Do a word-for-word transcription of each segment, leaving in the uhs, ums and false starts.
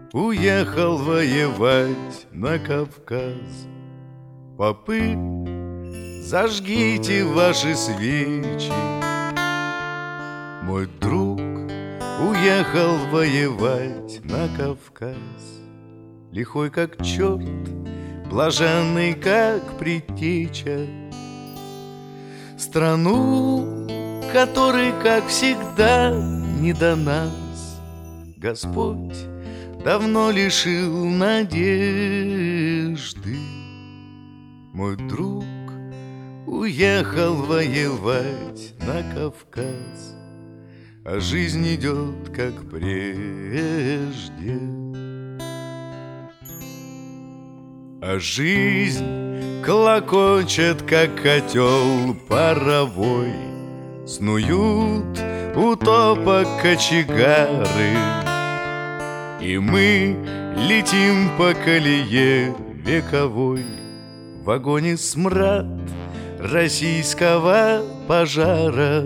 уехал воевать на Кавказ. Попы, зажгите ваши свечи. Мой друг уехал воевать на Кавказ. Лихой как черт, блаженный как предтеча. Страну, которой, как всегда, не до нас Господь давно лишил надежды. Мой друг уехал воевать на Кавказ, а жизнь идет, как прежде. А жизнь клокочет, как котел паровой. Снуют у топок кочегары, и мы летим по колее вековой. В вагоне смрад российского пожара.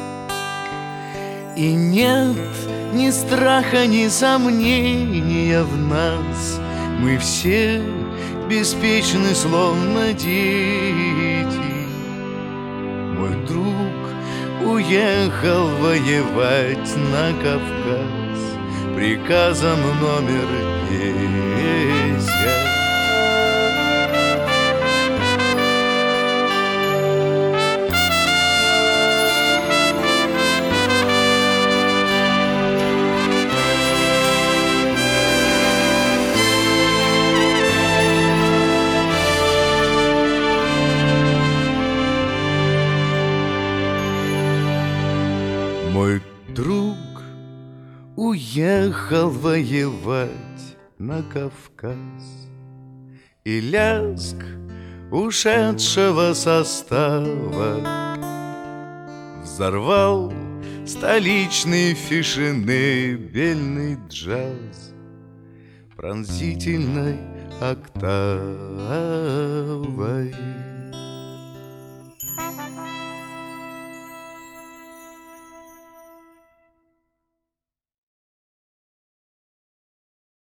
И нет ни страха, ни сомнения в нас. Мы все беспечны, словно дети. Мой друг уехал воевать на Кавказ приказом номер десять. Мой друг уехал воевать на Кавказ, и лязг ушедшего состава взорвал столичный фешенебельный джаз пронзительной октавой.